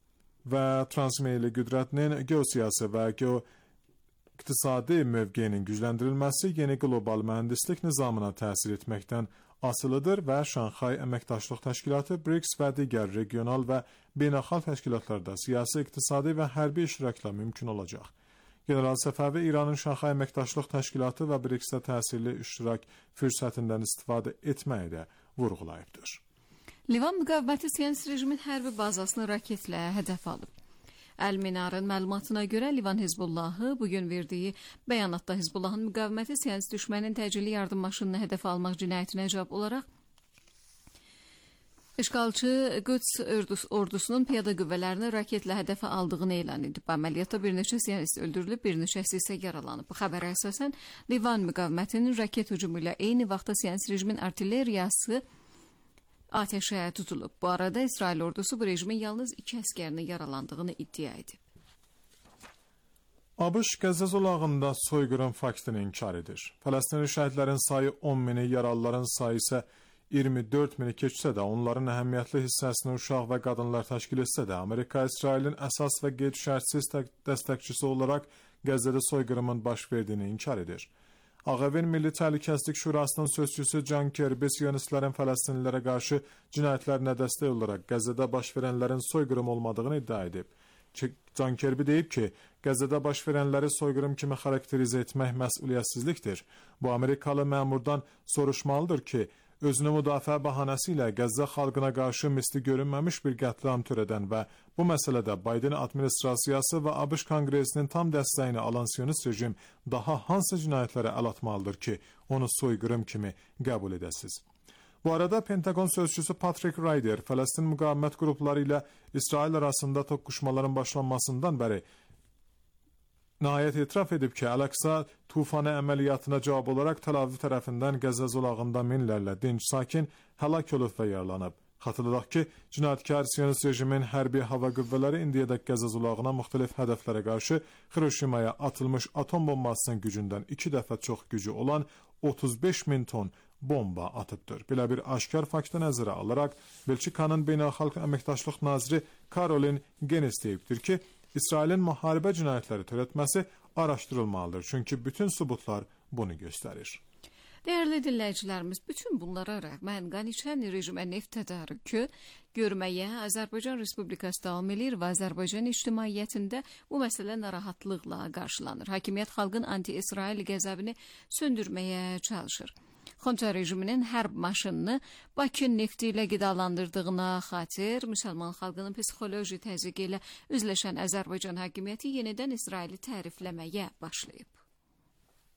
və transmeyli qüdrətinin geosiyasi və geo İqtisadi mövqeyinin gücləndirilməsi yeni qlobal mühəndislik nizamına təsir etməkdən asılıdır və Şanxay Əməkdaşlıq Təşkilatı, BRICS və digər regional və beynəlxalq təşkilatlarda siyasi, iqtisadi və hərbi iştirakla mümkün olacaq. General Səfəvi İranın Şanxay Əməkdaşlıq Təşkilatı və BRICS-də təsirli iştirak fürsətindən istifadə etməyi də vurğulayıbdır. Livan müqaviməti siyasi rejimin hərbi bazasını raketlə hədəf alıb. Əl-Minarın məlumatına görə Livan Hizbullahı bugün verdiyi bəyanatda Hizbullahın müqaviməti siyasi düşmənin təcili yardım maşınını hədəf almaq cinayətinə cavab olaraq işğalçı Qüds ordusunun piyada qüvvələrini raketlə hədəfə aldığını elan edib. Əməliyyatda bir neçə siyasist öldürülüb, bir neçəsi isə yaralanıb. Bu xəbərə əsasən Livan müqavimətinin raket hücumu ilə eyni vaxtda siyasi rejimin artilleriyası ateşə tutulub. Bu arada İsrail ordusu bu rejimin yalnız iki əskərinin yaralandığını iddia edib. ABŞ Qəzza zolağında soyqırım faktini inkar edir. Fələstinli şəhidlərin sayı on mini, yaralıların sayı isə iyirmi dörd mini keçsə də, onların əhəmiyyətli hissəsini uşaq və qadınlar təşkil etsə də, Amerika İsrailin əsas və qeyd-şərtsiz dəstəkçisi olaraq Qəzzada soyqırımın baş verdiyini inkar edir. Ağ Evin Milli Təhlükəsizlik Şurasının sözçüsü John Kirby Siyonistlərin Fələstinlilərə qarşı cinayətlərinə dəstək olaraq Qəzzada baş verənlərin soyqırım olmadığını iddia edib. John Kirby deyib ki, Qəzzada baş verənləri soyqırım kimi xarakterizə etmək məsuliyyətsizlikdir. Bu Amerikalı məmurdan soruşmalıdır ki, özünü müdafiə bəhanəsi ilə Qəzza xalqına qarşı misli görünməmiş bir qətliam törədən və bu məsələdə Biden administrasiyası və ABŞ Konqresinin tam dəstəyini alan siyonist rejim daha hansı cinayətlərə əl atmalıdır ki, onu soyqırım kimi qəbul edəsiz. Bu arada Pentagon sözçüsü Patrick Ryder, Fələstin müqavimət qrupları ilə İsrail arasında toqquşmaların başlanmasından bəri nəhayət etiraf edib ki, Əl-Əqsa tufanı əməliyyatına cavab olaraq Tel Aviv tərəfindən Qəzza zolağında minlərlə dinc sakin həlak olub və yaralanıb. Xatırladaq ki, cinayətkar siyonist rejimin hərbi hava qüvvələri indiyədək Qəzza zolağına müxtəlif hədəflərə qarşı Hiroşimaya atılmış atom bombasının gücündən iki dəfə çox gücü olan otuz beş min ton bomba atıbdır. Belə bir aşkar faktı nəzərə alaraq Belçikanın Beynəlxalq Əməkdaşlıq naziri Karolin Genes deyibdir ki, İsrailin müharibə cinayətləri törətməsi araşdırılmalıdır. Çünki bütün sübutlar bunu göstərir. Dəyərli dinləyicilərimiz, bütün bunlara rəğmən Qaniçən rejimə neft tədarükü görməyə Azərbaycan Respublikası davam edir və Azərbaycan ictimaiyyətində bu məsələ narahatlıqla qarşılanır. Hakimiyyət xalqın anti-İsrail qəzəbini söndürməyə çalışır. Xonça rejiminin hərb maşınını Bakı nefti ilə qidalandırdığına xatir müsəlman xalqının psixoloji təzyiqi ilə üzləşən Azərbaycan hakimiyyəti yenidən İsraili tərifləməyə başlayıb.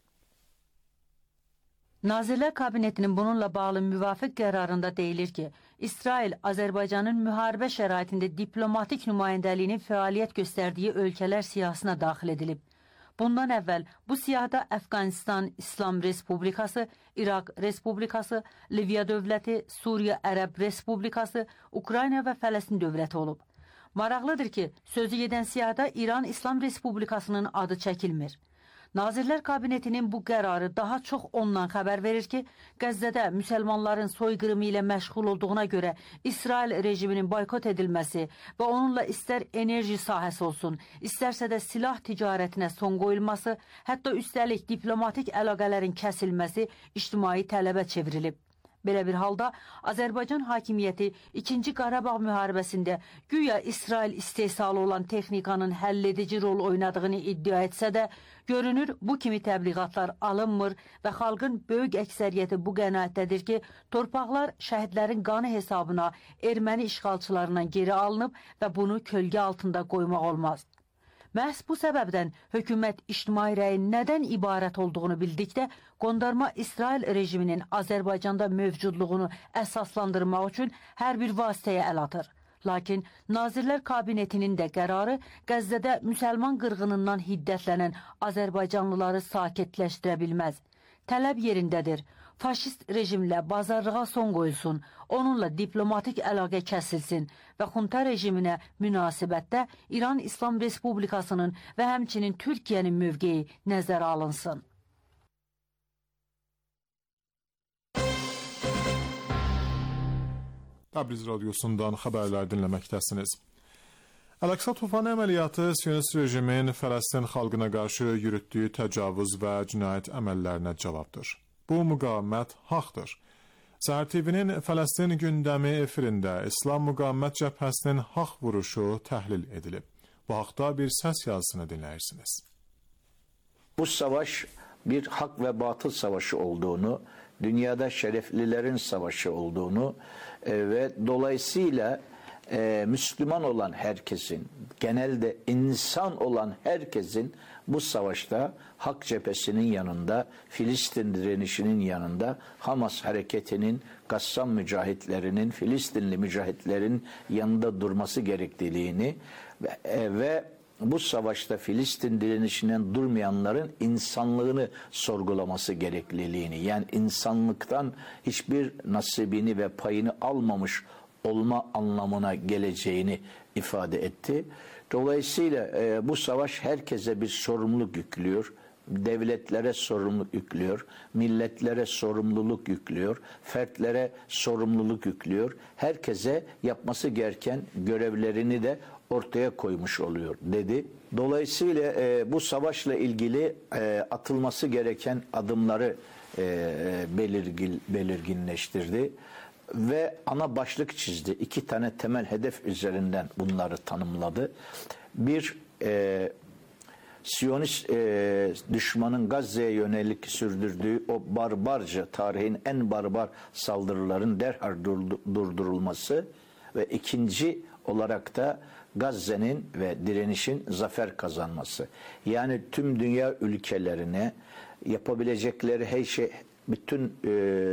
Nazirlər Kabinetinin bununla bağlı müvafiq qərarında deyilir ki, İsrail, Azərbaycanın müharibə şəraitində diplomatik nümayəndəliyinin fəaliyyət göstərdiyi ölkələr siyahısına daxil edilib. Bundan əvvəl bu siyahıda Əfqanistan İslam Respublikası, İraq Respublikası, Liviya dövləti, Suriya Ərəb Respublikası, Ukrayna və Fələstin dövləti olub. Maraqlıdır ki, sözü gedən siyahıda İran İslam Respublikasının adı çəkilmir. Nazirlər Kabinetinin bu qərarı daha çox ondan xəbər verir ki, Qəzzədə müsəlmanların soyqırımı ilə məşğul olduğuna görə İsrail rejiminin boykot edilməsi və onunla istər enerji sahəsi olsun, istərsə də silah ticarətinə son qoyulması, hətta üstəlik diplomatik əlaqələrin kəsilməsi ictimai tələbə çevrilib. Belə bir halda Azərbaycan hakimiyyəti ikinci Qarabağ müharibəsində güya İsrail istehsalı olan texnikanın həlledici rol oynadığını iddia etsə də, görünür bu kimi təbliğatlar alınmır və xalqın böyük əksəriyyəti bu qənaətdədir ki, torpaqlar şəhidlərin qanı hesabına erməni işğalçılarından geri alınıb və bunu kölgə altında qoymaq olmaz. Məhz bu səbəbdən hökumət ictimai rəyin nədən ibarət olduğunu bildikdə, qondarma İsrail rejiminin Azərbaycanda mövcudluğunu əsaslandırmaq üçün hər bir vasitəyə əl atır. Lakin Nazirlər Kabinetinin də qərarı Qəzzədə müsəlman qırğınından hiddətlənən Azərbaycanlıları sakitləşdirə bilməz. Tələb yerindədir. Faşist rejimlə bazarlığa son qoyulsun, onunla diplomatik əlaqə kəsilsin və xunta rejiminə münasibətdə İran İslam Respublikasının və həmçinin Türkiyənin mövqeyi nəzərə alınsın. Təbriz radyosundan xəbərlər dinləməkdəsiniz. Əl-Əqsa tufanı əməliyyatı Siyonist rejimin Fələstin xalqına qarşı yürütdüyü təcavüz və cinayət əməllərinə cavabdır. Bu müqavimət haqdır. Səhər T V-nin Fələstin gündəmi efirində İslam Müqavimət Cəbhəsinin haqq vuruşu təhlil edilib. Bu haqda bir səs yazısını dinləyirsiniz. Bu savaş bir hak ve batıl savaşı olduğunu, dünyada şereflilerin savaşı olduğunu e, ve dolayısıyla e, Müslüman olan herkesin, genelde insan olan herkesin bu savaşta Hak cephesinin yanında, Filistin direnişinin yanında, Hamas hareketinin, Gassam mücahitlerinin, Filistinli mücahitlerin yanında durması gerekliliğini ve, e, ve bu savaşta Filistin direnişinden durmayanların insanlığını sorgulaması gerekliliğini, yani insanlıktan hiçbir nasibini ve payını almamış olma anlamına geleceğini ifade etti. Dolayısıyla e, bu savaş herkese bir sorumluluk yüklüyor. Devletlere sorumluluk yüklüyor, milletlere sorumluluk yüklüyor, fertlere sorumluluk yüklüyor. Herkese yapması gereken görevlerini de ortaya koymuş oluyor dedi. Dolayısıyla e, bu savaşla ilgili e, atılması gereken adımları e, belirgin, belirginleştirdi ve ana başlık çizdi. İki tane temel hedef üzerinden bunları tanımladı. Bir, e, Siyonist e, düşmanın Gazze'ye yönelik sürdürdüğü o barbarca, tarihin en barbar saldırıların derhal durdurulması ve ikinci olarak da Gazze'nin ve direnişin zafer kazanması. Yani tüm dünya ülkelerine yapabilecekleri her şey, bütün e,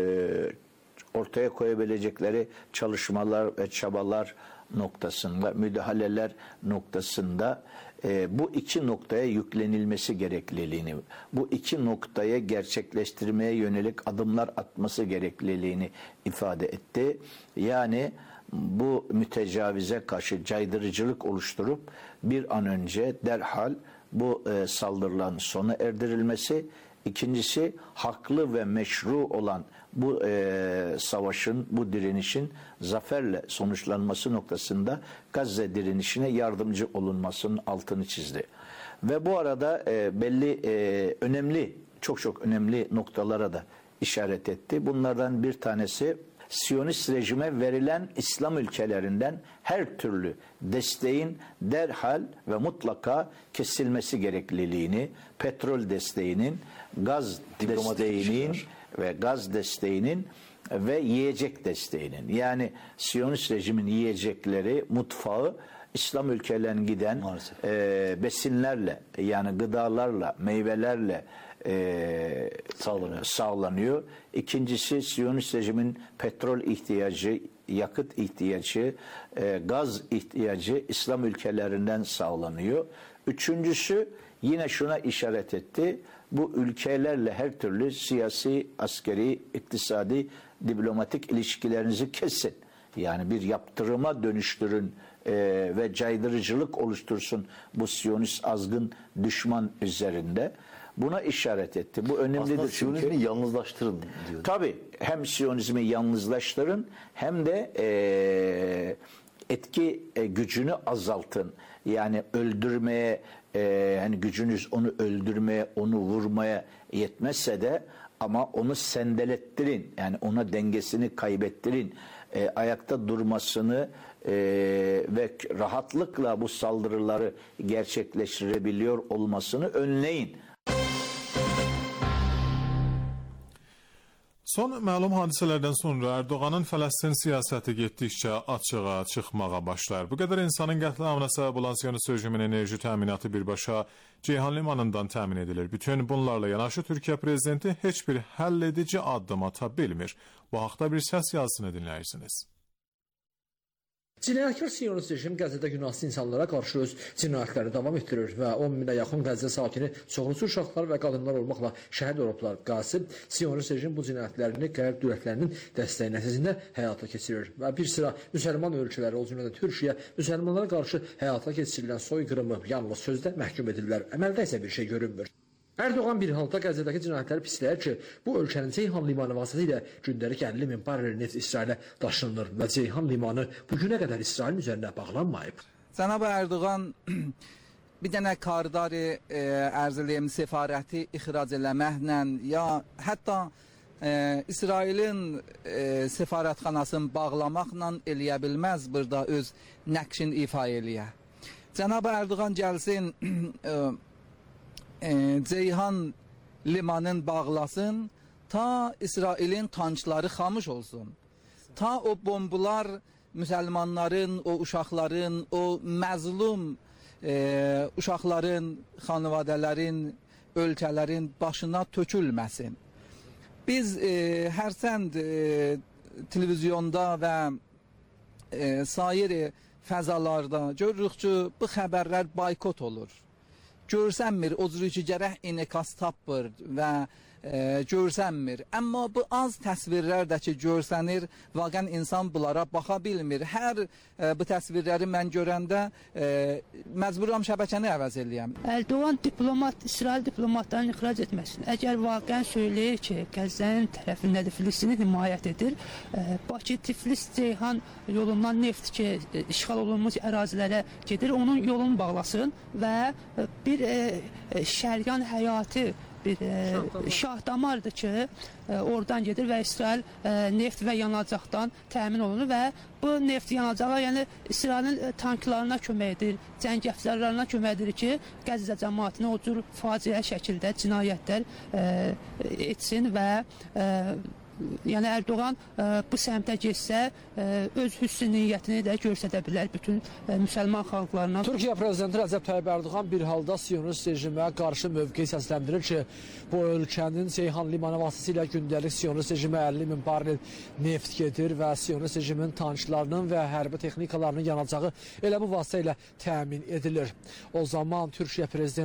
ortaya koyabilecekleri çalışmalar ve çabalar noktasında, müdahaleler noktasında e, bu iki noktaya yüklenilmesi gerekliliğini, bu iki noktaya gerçekleştirmeye yönelik adımlar atması gerekliliğini ifade etti. Yani bu mütecavize karşı caydırıcılık oluşturup bir an önce derhal bu e, saldırıların sona erdirilmesi, ikincisi haklı ve meşru olan bu e, savaşın, bu direnişin zaferle sonuçlanması noktasında Gazze direnişine yardımcı olunmasının altını çizdi. Ve bu arada e, belli e, önemli, çok çok önemli noktalara da işaret etti. Bunlardan bir tanesi Siyonist rejime verilen İslam ülkelerinden her türlü desteğin derhal ve mutlaka kesilmesi gerekliliğini, petrol desteğinin, gaz desteğinin ve gaz desteğinin ve yiyecek desteğinin, yani Siyonist rejimin yiyecekleri, mutfağı İslam ülkelerine giden e, besinlerle, yani gıdalarla, meyvelerle e, sağlanıyor. sağlanıyor. İkincisi Siyonist rejimin petrol ihtiyacı yakıt ihtiyacı, e, gaz ihtiyacı İslam ülkelerinden sağlanıyor. Üçüncüsü yine şuna işaret etti. Bu ülkelerle her türlü siyasi, askeri, iktisadi, diplomatik ilişkilerinizi kesin. Yani bir yaptırıma dönüştürün e, ve caydırıcılık oluştursun bu Siyonist azgın düşman üzerinde. Buna işaret etti. Bu önemlidir. Aslında çünkü. Siyonizmi yalnızlaştırın diyor. Tabii hem Siyonizmi yalnızlaştırın hem de e, etki e, gücünü azaltın. Yani öldürmeye, e, hani gücünüz onu öldürmeye, onu vurmaya yetmezse de ama onu sendelettirin. Yani ona dengesini kaybettirin. E, ayakta durmasını e, ve rahatlıkla bu saldırıları gerçekleştirebiliyor olmasını önleyin. Son məlum hadisələrdən sonra Erdoğanın Fələstin siyasəti getdikcə açığa çıxmağa başlar. Bu qədər insanın qətliamına səbəb olan Siyonist rejimin enerji təminatı birbaşa Ceyhan limanından təmin edilir. Bütün bunlarla yanaşı Türkiyə prezidenti heç bir həll edici addım ata bilmir. Bu haqda bir səs yazısını dinləyirsiniz. Cinayətkar Siyonist rejim Qəzzədə günahsız insanlara qarşı öz cinayətləri davam etdirir və on minə yaxın Qəzzə sakini çoxlusu uşaqlar və qadınlar olmaqla şəhid olublar. Qasib Siyonist rejim bu cinayətlərini qərb dövlətlərinin dəstəyi nəticəsində həyata keçirir və bir sıra müsəlman ölkələri, o cümlədən Türkiyə, müsəlmanlara qarşı həyata keçirilən soyqırımı yalnız sözdə məhkum edirlər, əməldə isə bir şey görünmür. Erdoğan bir halda Qəzzədəki cinayətləri pisləyir ki, bu ölkənin Ceyhan limanı vasitəsilə gündəlik əlli min barrel neft İsrailə daşınır və Ceyhan limanı bugünə qədər İsrailin üzərinə bağlanmayıb. Cənab Erdoğan bir dənə kardari e, ərzəliyəm səfarəti ixrac eləməklə ya hətta e, İsrailin e, səfarətxanasını bağlamaqla eləyə bilməz burada öz nəqşin ifa eləyə. Cənab Erdoğan gəlsin e, Ceyhan limanın bağlasın, ta İsrailin tankları xamış olsun. Ta o bombalar müsəlmanların, o uşaqların, o məzlum e, uşaqların, xanvadələrin, ölkələrin başına tökülməsin. Biz e, hərçənd e, televizyonda və e, sair fəzalarda görürük ki, bu xəbərlər boykot olur. Görsənmir, o cürü ki, gərək inikas tapır və e, görsənmir. Amma bu az təsvirlər də ki, görsənir, vaqən insan bunlara baxa bilmir. Hər e, bu təsvirləri mən görəndə e, məcburam şəbəkəni əvəz eləyəm. Erdoğan diplomat, İsrail diplomatlarını ixrac etməsin. Əgər vaqən söyləyir ki, Qəzzənin tərəfindədir, Filistini himayət edir, e, Bakı, Tiflis, Ceyhan yolundan neft ki, e, işğal olunmuş ərazilərə gedir, onun yolunu bağlasın və e, bir e, e, şəryan həyatı bir e, şah damardır ki, e, oradan gedir və İsrail e, neft və yanacaqdan təmin olunur və bu neft yanacağa, yəni İsrailin e, tanklarına kömək edir, cəngəflərlərinə kömək edir ki, Qəzzə cəmaatını o cür faciə şəkildə cinayətlər e, etsin və e, yəni Erdoğan e, bu səmtə getsə e, öz hüsn niyyətini də göstərə bilər bütün e, müsəlman xalqlarına. Türkiyə prezidenti Rəcəb Tayyip Erdoğan bir halda Siyonist rejimə qarşı mövqe səsləndirir ki, bu ölkənin Ceyhan limanı vasitəsilə gündəlik Siyonist rejimə əlli min barrel neft gedir və Siyonist rejimin tanklarının və hərbi texnikalarının yanacağı elə bu vasitə ilə təmin edilir. O zaman Türkiyə prezidenti